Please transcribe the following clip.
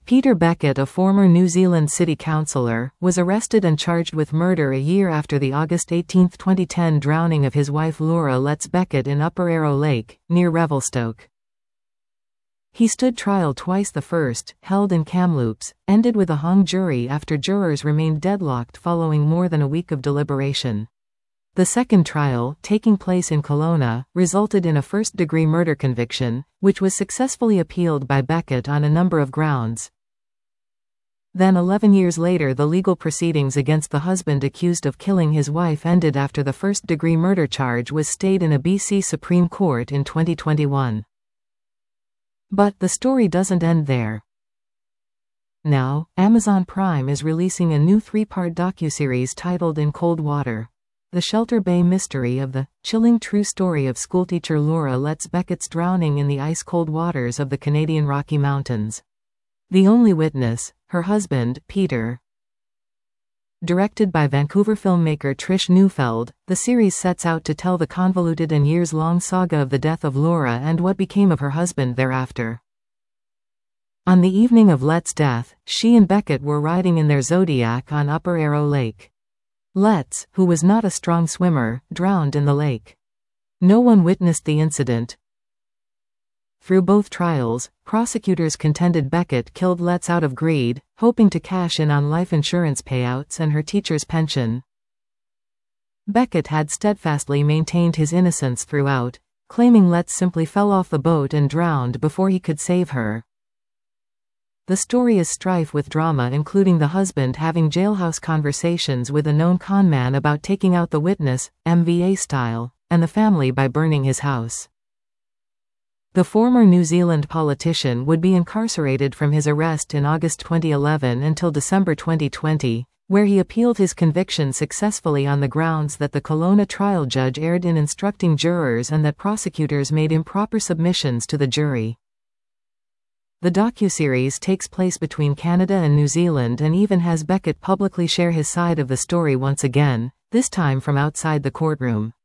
Peter Beckett, a former New Zealand city councillor, was arrested and charged with murder a year after the August 18, 2010 drowning of his wife Laura Letts Beckett in Upper Arrow Lake, near Revelstoke. He stood trial twice. The first, held in Kamloops, ended with a hung jury after jurors remained deadlocked following more than a week of deliberation. The second trial, taking place in Kelowna, resulted in a first-degree murder conviction, which was successfully appealed by Beckett on a number of grounds. Then 11 years later, the legal proceedings against the husband accused of killing his wife ended after the first-degree murder charge was stayed in a BC Supreme Court in 2021. But the story doesn't end there. Now, Amazon Prime is releasing a new 3-part docuseries titled In Cold Water. The Shelter Bay mystery of the chilling true story of schoolteacher Laura Letts Beckett's drowning in the ice-cold waters of the Canadian Rocky Mountains. The only witness, her husband, Peter. Directed by Vancouver filmmaker Trish Neufeld, the series sets out to tell the convoluted and years-long saga of the death of Laura and what became of her husband thereafter. On the evening of Letts' death, she and Beckett were riding in their Zodiac on Upper Arrow Lake. Letts, who was not a strong swimmer, drowned in the lake. No one witnessed the incident. Through both trials, prosecutors contended Beckett killed Letts out of greed, hoping to cash in on life insurance payouts and her teacher's pension. Beckett had steadfastly maintained his innocence throughout, claiming Letts simply fell off the boat and drowned before he could save her. The story is strife with drama, including the husband having jailhouse conversations with a known conman about taking out the witness, MVA style, and the family by burning his house. The former New Zealand politician would be incarcerated from his arrest in August 2011 until December 2020, where he appealed his conviction successfully on the grounds that the Kelowna trial judge erred in instructing jurors and that prosecutors made improper submissions to the jury. The docuseries takes place between Canada and New Zealand and even has Beckett publicly share his side of the story once again, this time from outside the courtroom.